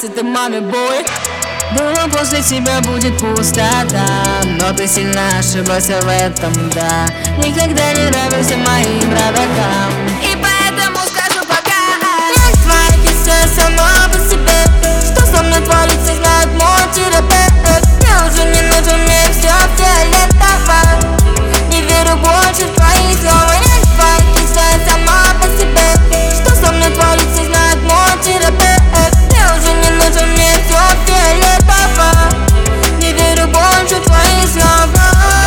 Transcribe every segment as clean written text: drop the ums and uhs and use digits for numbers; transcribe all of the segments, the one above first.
если ты маме бой. Думал, после тебя будет пустота, но ты сильно ошибался в этом, да. Никогда не нравился моим родакам, и поэтому скажу пока. Нет, твоя киса сама по себе. Что со мной творится, знает мой терапевт. Я уже не нужен, мне все фиолетово. Не верю больше в твои слова. Нет, твоя киса сама по себе. Что со мной творится, знает мой терапевт. Я уже не нужен, мне все фиолетово. Не верю больше в твои слова.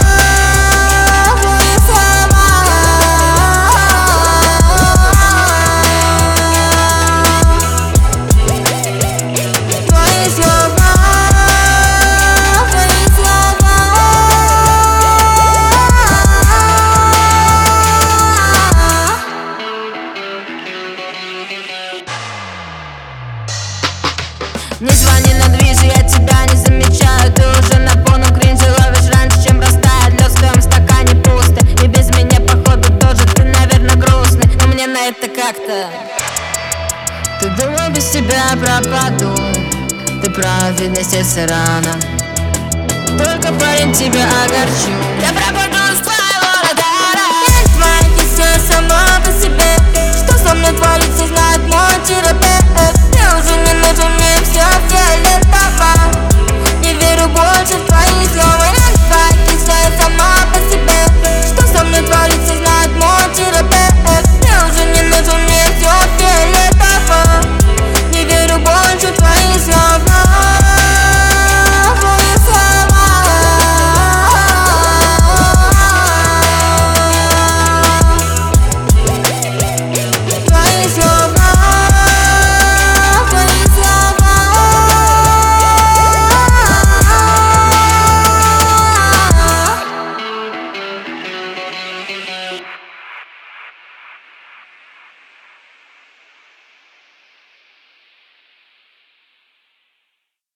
Не звони на движи, я тебя не замечаю. Ты уже на полном кринже ловишь раньше, чем растает лед в твоем стакане пусто. И без меня походу тоже ты, наверное, грустный, но мне на это как-то. Ты думал, без тебя пропаду. Ты прав, видно, сердце рано. Только парень тебя огорчу. Я пропаду.